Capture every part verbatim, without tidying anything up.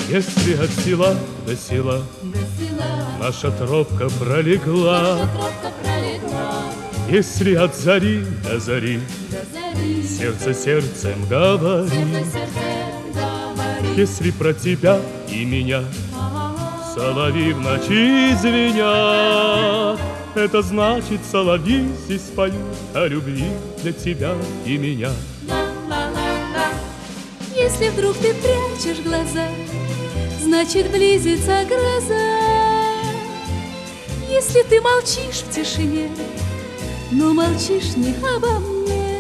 Если от села до села наша тропка пролегла, если от зари до зари сердце сердцем говорит, если про тебя и меня соловьи в ночи звенят, это значит, соловьи здесь поют о любви для тебя и меня. Если вдруг ты прячешь глаза, значит, близится гроза. Если ты молчишь в тишине, но молчишь не обо мне.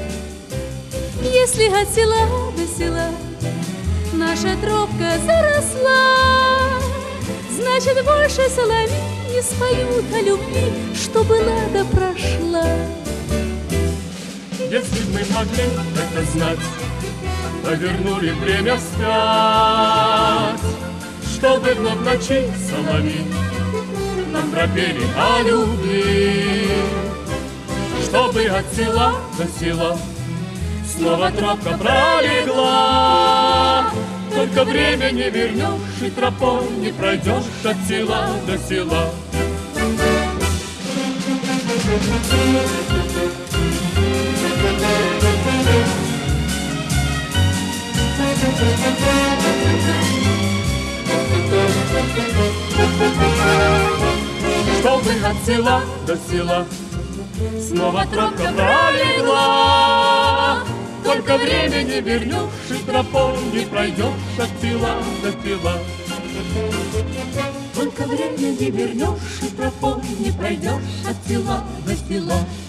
Если от села до села наша тропка заросла, значит, больше соловьи не споют о любви, что была да прошла. Если б мы могли это знать, повернули время вспять, чтобы вновь в ночи соловьи нам пропели о любви, чтобы от села до села снова тропка пролегла. Только время не вернешь и тропой не пройдешь от села до села. Чтобы от села до села снова тропка пролегла. Только время не вернешь и тропой не пройдешь от села до села. Только время не вернешь и тропой не пройдешь от села до села.